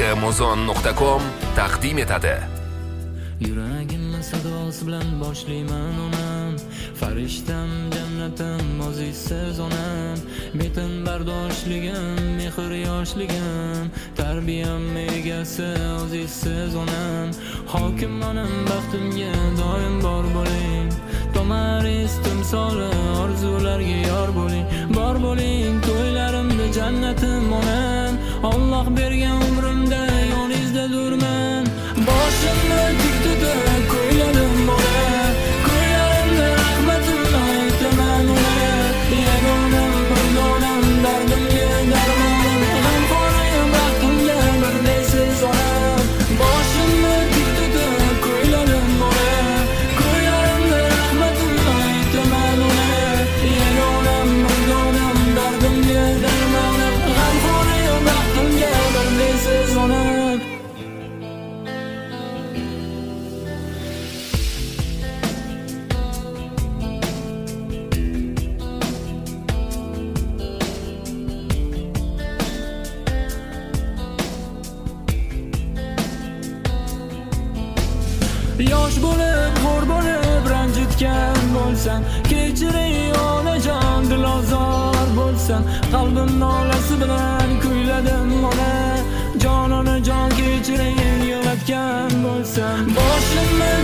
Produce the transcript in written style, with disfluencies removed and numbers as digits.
kmuzon.com taqdim etadi. Yuragimni sadosi bilan boshlayman onam, farishtam jannatim o'zingsiz onam, metin bardoshligim, mehr yoshligim, tarbiyam egasi o'zingsiz onam, hokim onam baxtimga doim bor bo'ling, tomariz timsoli orzularga yor bo'ling, bor bo'ling to'ylarimda jannatim onam, Alloh bergan umrimda yoningizda durman, boshimni tik tutib ko'yladim bola, ko'ylarimda rahmatimni aytaman ona, yagonam mardonam dardimga darmonim, g'amxorim baxtimga birdaysiz onam, boshimni tik tutib ko'yladim bola, ko'ylarimda rahmatimni aytaman ona, yagonam mardonam dardimga darmonim, g'amxorim baxtimga birdaysiz onam. Yosh bo'lib, xor bo'lib ranjitgan bo'lsam, kechiring onajon dilozor bo'lsam, qalbim nolasi bilan kuyladim ona, jon onajon kechiring yig'latgan bo'lsam, boshimni